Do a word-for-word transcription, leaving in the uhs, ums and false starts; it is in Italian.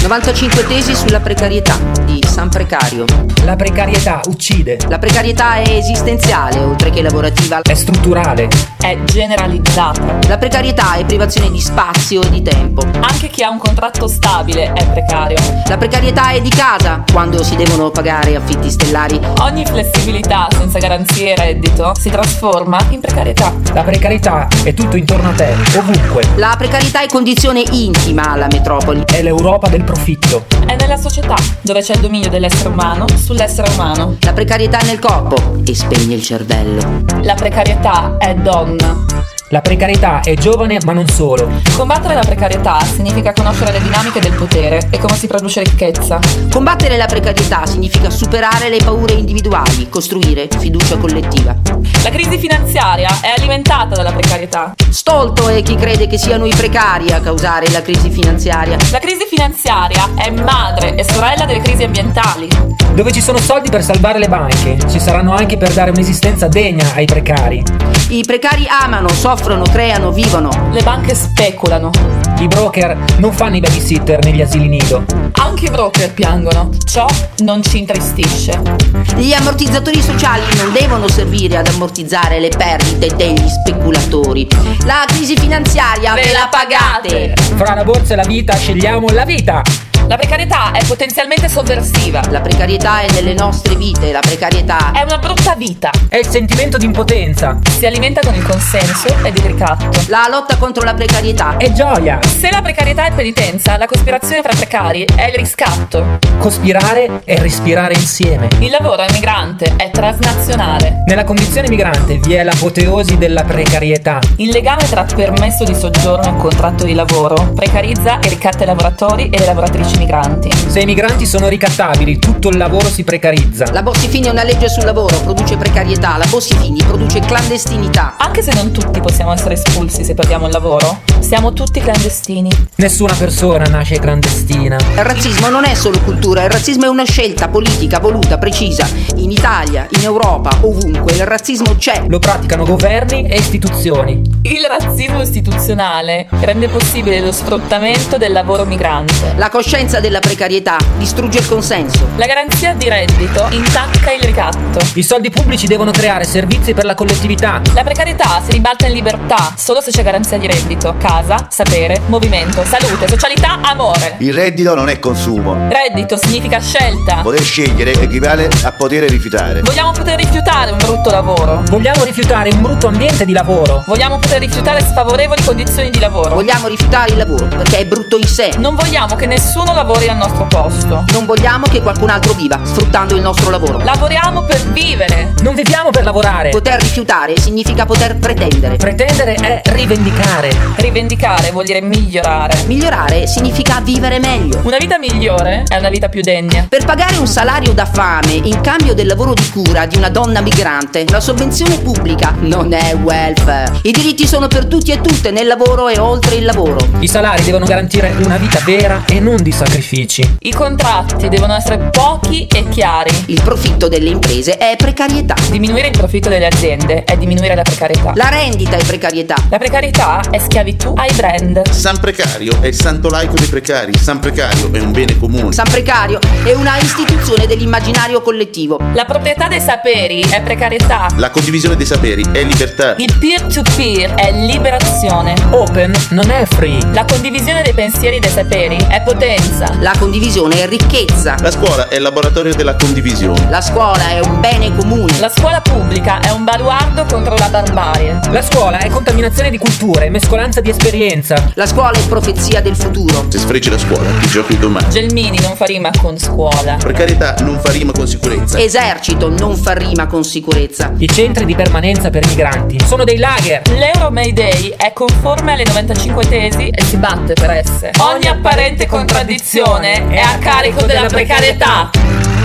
novantacinque tesi sulla precarietà di San Precario. La precarietà uccide. La precarietà è esistenziale, oltre che lavorativa. È strutturale. È generalizzata. La precarietà è privazione di spazio e di tempo. Anche chi ha un contratto stabile è precario. La precarietà è di casa, quando si devono pagare affitti stellari. Ogni flessibilità senza garanzie e reddito si trasforma in precarietà. La precarietà è tutto intorno a te, ovunque. La precarietà è condizione intima alla metropoli. È l'Europa del profitto. È nella società, dove c'è il dominio dell'essere umano sull'essere umano. La precarietà è nel corpo e spegne il cervello. La precarietà è donna. La precarietà è giovane, ma non solo. Combattere la precarietà significa conoscere le dinamiche del potere e come si produce ricchezza. Combattere la precarietà significa superare le paure individuali, costruire fiducia collettiva. La crisi finanziaria è alimentata dalla precarietà. Stolto è chi crede che siano i precari a causare la crisi finanziaria. La crisi finanziaria è madre e sorella delle crisi ambientali. Dove ci sono soldi per salvare le banche, ci saranno anche per dare un'esistenza degna ai precari. I precari amano, soffrono, creano, vivono. Le banche speculano. I broker non fanno i babysitter negli asili nido. Anche i broker piangono. Ciò non ci intristisce. Gli ammortizzatori sociali non devono servire ad ammortizzare le perdite degli speculatori. La crisi finanziaria ve la pagate. Fra la borsa e la vita scegliamo la vita. La precarietà è potenzialmente sovversiva. La precarietà è nelle nostre vite, la precarietà è una brutta vita. È il sentimento di impotenza. Si alimenta con il consenso ed il ricatto. La lotta contro la precarietà è gioia. Se la precarietà è penitenza, la cospirazione fra precari è il riscatto. Cospirare è respirare insieme. Il lavoro è migrante, è transnazionale. Nella condizione migrante vi è l'apoteosi della precarietà. Il legame tra permesso di soggiorno e contratto di lavoro precarizza e ricatta i lavoratori e le lavoratrici migranti. Se i migranti sono ricattabili, tutto il lavoro si precarizza. La Bossi-Fini è una legge sul lavoro, produce precarietà. La Bossi-Fini produce clandestinità. Anche se non tutti possiamo essere espulsi se perdiamo il lavoro, siamo tutti clandestini. Nessuna persona nasce clandestina. Il razzismo non è solo cultura, il razzismo è una scelta politica voluta, precisa. In Italia, in Europa, ovunque, il razzismo c'è. Lo praticano governi e istituzioni. Il razzismo istituzionale rende possibile lo sfruttamento del lavoro migrante. La coscienza della precarietà distrugge il consenso. La garanzia di reddito intacca il ricatto. I soldi pubblici devono creare servizi per la collettività. La precarietà si ribalta in libertà solo se c'è garanzia di reddito, casa, sapere, movimento, salute, socialità, amore. Il reddito non è consumo. Reddito significa scelta. Poter scegliere equivale a poter rifiutare. Vogliamo poter rifiutare un brutto lavoro. Vogliamo rifiutare un brutto ambiente di lavoro. Vogliamo poter rifiutare sfavorevoli condizioni di lavoro. Vogliamo rifiutare il lavoro perché è brutto in sé. Non vogliamo che nessuno lavori al nostro posto. Non vogliamo che qualcun altro viva sfruttando il nostro lavoro. Lavoriamo per vivere. Non viviamo per lavorare. Poter rifiutare significa poter pretendere. Pretendere è rivendicare. Rivendicare vuol dire migliorare. Migliorare significa vivere meglio. Una vita migliore è una vita più degna. Per pagare un salario da fame in cambio del lavoro di cura di una donna migrante, la sovvenzione pubblica non è welfare. I diritti sono per tutti e tutte nel lavoro e oltre il lavoro. I salari devono garantire una vita vera e non di sacrifici. I contratti devono essere pochi e chiari. Il profitto delle imprese è precarietà. Diminuire il profitto delle aziende è diminuire la precarietà. La rendita è precarietà. La precarietà è schiavitù ai brand. San Precario è il santo laico dei precari. San Precario è un bene comune. San Precario è una istituzione dell'immaginario collettivo. La proprietà dei saperi è precarietà. La condivisione dei saperi è libertà. Il peer-to-peer è liberazione. Open non è free. La condivisione dei pensieri e dei saperi è potenza. La condivisione è ricchezza. La scuola è il laboratorio della condivisione. La scuola è un bene comune. La scuola pubblica è un baluardo contro la barbarie. La scuola è contaminazione di culture, mescolanza di esperienza. La scuola è profezia del futuro. Se sfregi la scuola, ti giochi domani. Gelmini non fa rima con scuola. Precarietà non fa rima con sicurezza. Esercito non fa rima con sicurezza. I centri di permanenza per migranti sono dei lager. L'Euro Mayday è conforme alle novantacinque tesi e si batte per esse. Ogni apparente contraddizione è a carico della precarietà.